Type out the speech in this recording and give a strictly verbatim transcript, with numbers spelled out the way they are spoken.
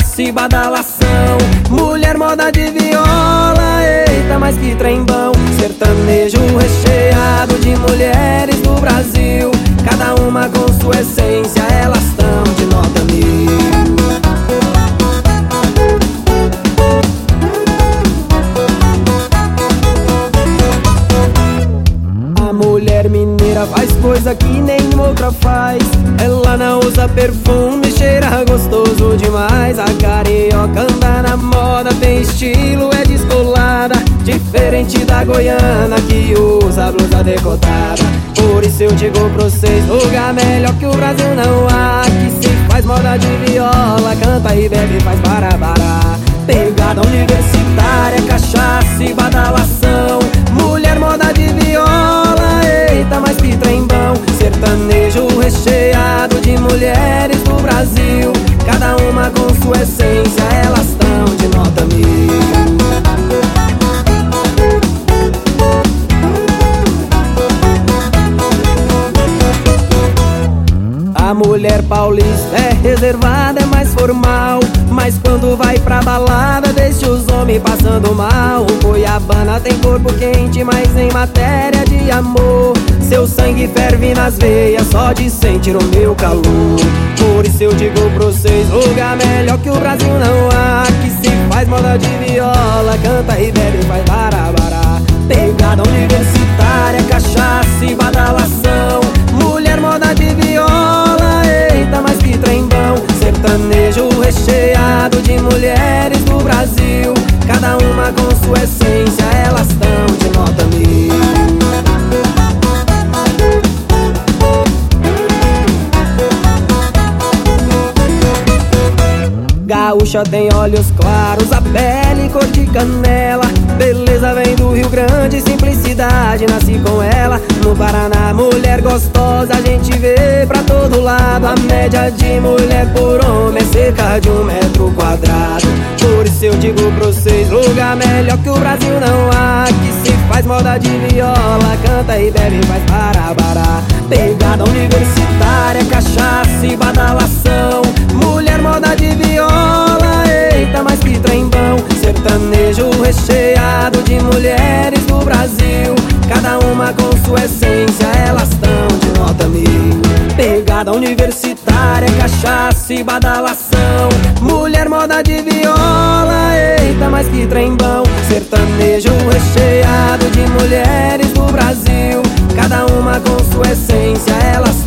cachaça e badalação. Mulher moda de viola, eita, mais que trem bom. Sertanejo recheado de mulheres do Brasil, cada uma com sua essência, elas tão de nota mil. A mulher mineira faz coisa que nenhuma outra faz. Ela não usa perfume, cheira gostoso demais. A carioca anda na moda, tem estilo, é descolada, diferente da goiana que usa blusa decotada. Por isso eu digo pra vocês, lugar melhor que o Brasil não há. Que se faz moda de viola, canta e bebe, faz barabara. Pegada universitária, cachaça e badalação. Mulher moda de viola, eita, mais que trem bom. Sertanejo recheado de mulheres do Brasil, cada uma com sua essência, elas tão de nota mil. A mulher paulista é reservada, é mais formal, mas quando vai pra balada deixa os homens passando mal. O Cuiabana tem corpo quente, mas em matéria de amor, seu sangue ferve nas veias só de sentir o meu calor. Por isso eu digo pra vocês, lugar melhor que o Brasil não há. Que se faz moda de viola, canta e bebe, faz barabara. Pegada universitária, cachaça e badalação. Mulher moda de viola, eita, mais que trem bom. Sertanejo recheado de mulheres do Brasil, cada uma com sua essência, elas tão de nota mil. Gaúcha tem olhos claros, a pele cor de canela. Beleza vem do Rio Grande, simplicidade nasci com ela. No Paraná, mulher gostosa, a gente vê pra todo lado. A média de mulher por homem é cerca de um metro quadrado. Por isso eu digo pra vocês, lugar melhor que o Brasil não há. Que se faz moda de viola, canta e bebe, faz barabara. Pegada universitária, cachaça e badalação. Mulher moda de viola, eita, mais que trem bom. Sertanejo recheado de mulheres do Brasil, cada uma com sua essência, elas tão de nota mil. Pegada universitária, cachaça e badalação. Mulher moda de viola, eita, mais que trem bom. Sertanejo recheado de mulheres do Brasil, cada uma com sua essência, elas